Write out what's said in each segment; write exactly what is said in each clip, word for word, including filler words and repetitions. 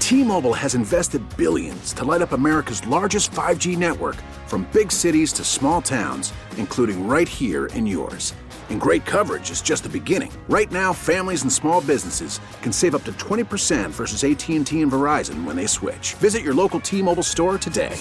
T-Mobile has invested billions to light up America's largest five G network, from big cities to small towns, including right here in yours. And great coverage is just the beginning. Right now, families and small businesses can save up to twenty percent versus A T and T and Verizon when they switch. Visit your local T-Mobile store today.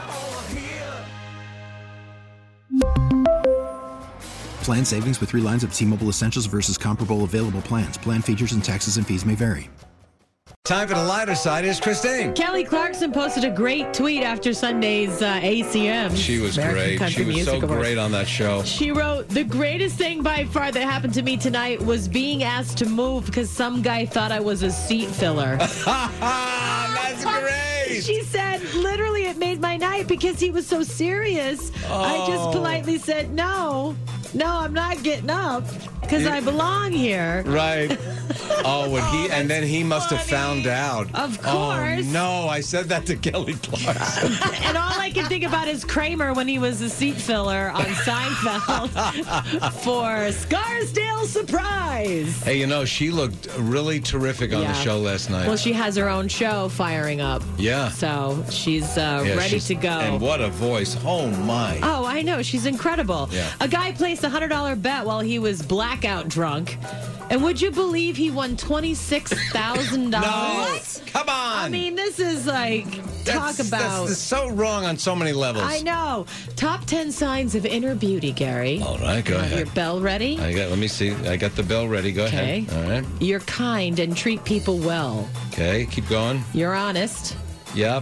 Plan savings with three lines of T-Mobile Essentials versus comparable available plans. Plan features and taxes and fees may vary. Time for the lighter side is Christine. Kelly Clarkson posted a great tweet after Sunday's uh, A C M. She was American great. Country She was Music so Awards. great on that show. She wrote, "The greatest thing by far that happened to me tonight was being asked to move because some guy thought I was a seat filler." That's great. She said, literally, it made my night because he was so serious. Oh. I just politely said, no, no, I'm not getting up because I belong here. Right. Oh, and he and then he must have found out. Of course. Oh, no, I said that to Kelly Clarkson. And all I can think about is Kramer when he was a seat filler on Seinfeld for Scarsdale Surprise. Hey, you know, she looked really terrific on Yeah. the show last night. Well, she has her own show firing up. Yeah. So she's uh, Yeah, ready she's- to go. And what a voice. Oh, my. Oh, I know. She's incredible. Yeah. A guy placed a one hundred dollars bet while he was blackout drunk. And would you believe he won twenty-six thousand dollars? No. What? Come on. I mean, this is like, talk That's- about... That's so wrong on so many levels. I know. Top ten signs of inner beauty, Gary. All right, go Have ahead. your bell ready? I got. Let me see. I got the bell ready. Go Okay. ahead. All right. You're kind and treat people well. Okay, keep going. You're honest. Yep.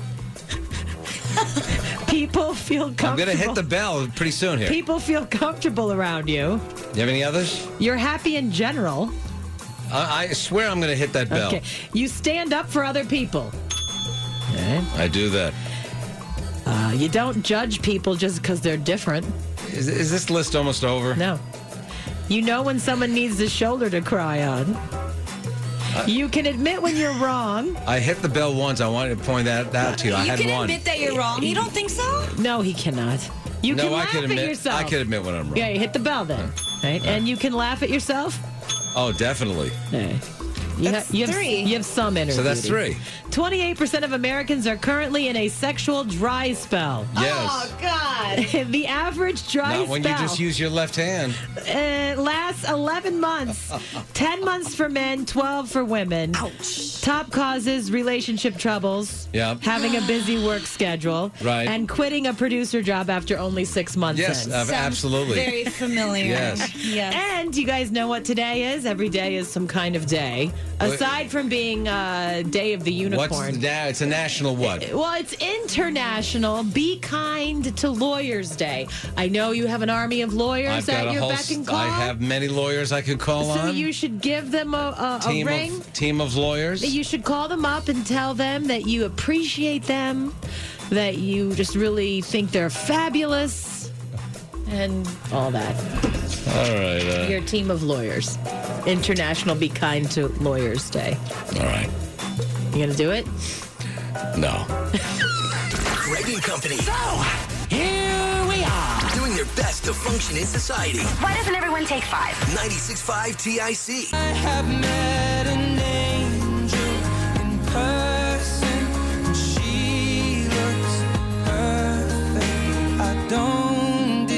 People feel comfortable. I'm going to hit the bell pretty soon here. People feel comfortable around you. You have any others? You're happy in general. I, I swear I'm going to hit that bell. Okay. You stand up for other people. Okay. I do that. Uh, you don't judge people just because they're different. Is, is this list almost over? No. You know when someone needs a shoulder to cry on. Uh, you can admit when you're wrong. I hit the bell once. I wanted to point that out to you. I You had can one. admit that you're wrong. You don't think so? No, he cannot. You no, can I laugh can admit. at yourself. I can admit when I'm wrong. Yeah, you hit the bell then. Right? And you can laugh at yourself. Oh, definitely. Okay. You, That's ha- you have, three. You have some inner So that's beauty. three. twenty-eight percent of Americans are currently in a sexual dry spell. Yes. Oh, God. The average dry Not when spell you just use your left hand. uh, lasts eleven months. ten months for men, twelve for women. Ouch. Top causes: relationship troubles, Yep. having a busy work schedule, Right. and quitting a producer job after only six months Yes, in. uh, Sounds absolutely. Very familiar. Yes. Yes. And you guys know what today is? Every day is some kind of day. Aside from being uh, Day of the Unicorn. What's that? It's a national what? Well, it's International Be Kind to Lawyers Day. I know you have an army of lawyers I've got at a your whole. beck and st- call. I have many lawyers I could call so on. you should give them a, a, a team ring. of team of lawyers. You should call them up and tell them that you appreciate them, that you just really think they're fabulous, and all that. All right. Uh, Your team of lawyers. International Be Kind to Lawyers Day. all right. You gonna do it? No. Greg and Company. So, here we are. Doing their best to function in society. Why doesn't everyone take five? ninety-six point five T I C. I have met an angel in person, and she looks perfect. I don't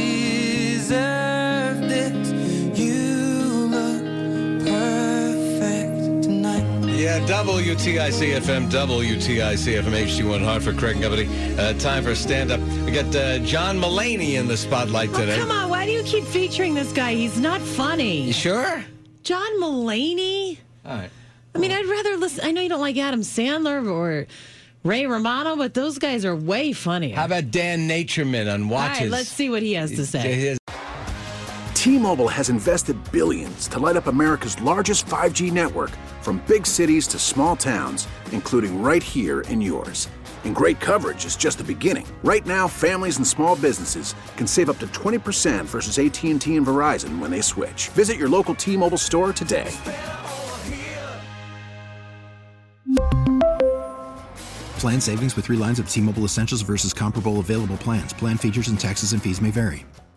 deserve this. You look perfect tonight. Yeah, W T I C F M, W T I C F M, H D one Hartford, Craig and Company. Uh, time for stand-up. We got uh, John Mulaney in the spotlight Oh, today. come on. Why do you keep featuring this guy? He's not funny. You sure? John Mulaney? All right. I mean, I'd rather listen. I know you don't like Adam Sandler or Ray Romano, but those guys are way funnier. How about Dan Natureman on All Watches? right, let's see what he has to say. T-Mobile has invested billions to light up America's largest five G network, from big cities to small towns, including right here in yours. And great coverage is just the beginning. Right now, families and small businesses can save up to twenty percent versus A T and T and Verizon when they switch. Visit your local T-Mobile store today. Plan savings with three lines of T-Mobile Essentials versus comparable available plans. Plan features and taxes and fees may vary.